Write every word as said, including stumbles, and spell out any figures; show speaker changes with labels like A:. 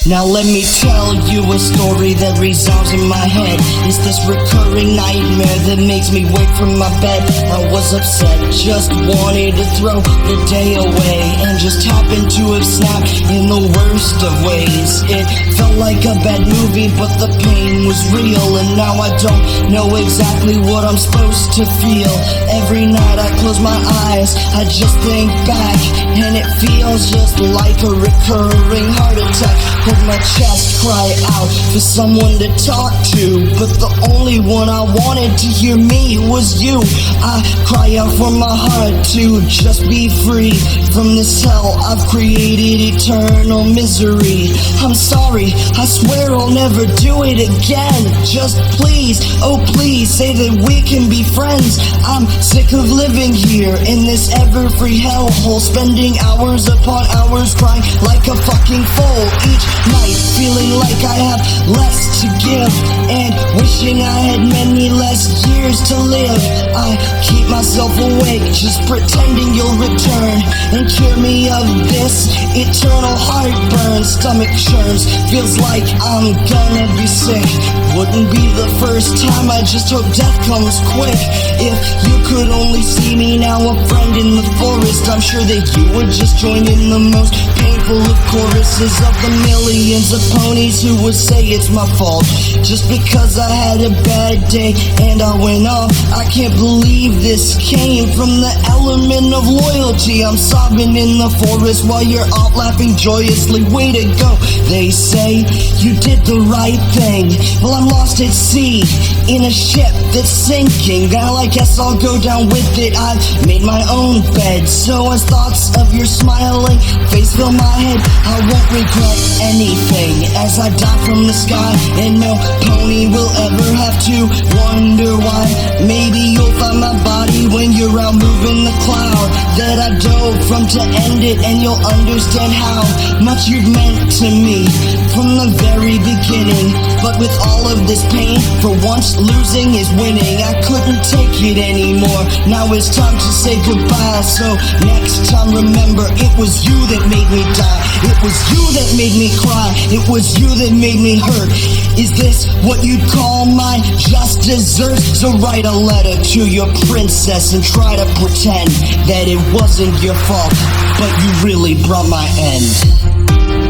A: Now let me tell you a story that resounds in my head. It's this recurring nightmare that makes me wake from my bed. I was upset, just wanted to throw the day away, and just happened to have snapped in the worst of ways. It felt like a bad movie, but the pain was real, and now I don't know exactly what I'm supposed to feel. Every night I close my eyes, I just think back, and it feels just like a recurring heart attack. Hold my chest, cry out for someone to talk to, but the only one I wanted to hear me was you. I cry out for my heart to just be free from this hell I've created, eternal misery. I'm sorry, I swear I'll never do it again. Just please, oh please, say that we can be friends. I'm sick of living here in this ever-free hellhole, spending hours upon hours crying like a fucking fool each night, feeling like I have less to give, and wishing I had many less years to live. I keep myself awake, just pretending you'll return and cure me of this eternal heartburn. Stomach churns, feels like I'm gonna be sick. Wouldn't be the first time, I just hope death comes quick. If you could only see me now, a friend in the forest, I'm sure that you would just join in the most painful of choruses of the millions of ponies who would say it's my fault just because I had a bad day and I went off. I can't believe this came from the element of loyalty. I'm sobbing in the forest while you're out laughing joyously. Way to go, they say you did the right thing. Well, I'm lost at sea in a ship that's sinking. Well, I guess I'll go down with it. I've made my own bed, so as thoughts of your smiling face fill my head, I won't regret anything as I die from the sky, and no pony will ever have to wonder why. Maybe you'll find my body when you're out moving the cloud that I dove from to end it, and you'll understand how much you've meant to me from the very beginning. But with all of this pain, for once losing is winning. I couldn't take it anymore, now it's time to say goodbye. So next time remember, it was you that made me die, it was you that made me cry, it was you that made me hurt. Is this what you'd call my just desserts? So write a letter to your princess and try to pretend that it wasn't your fault, but you really brought my end.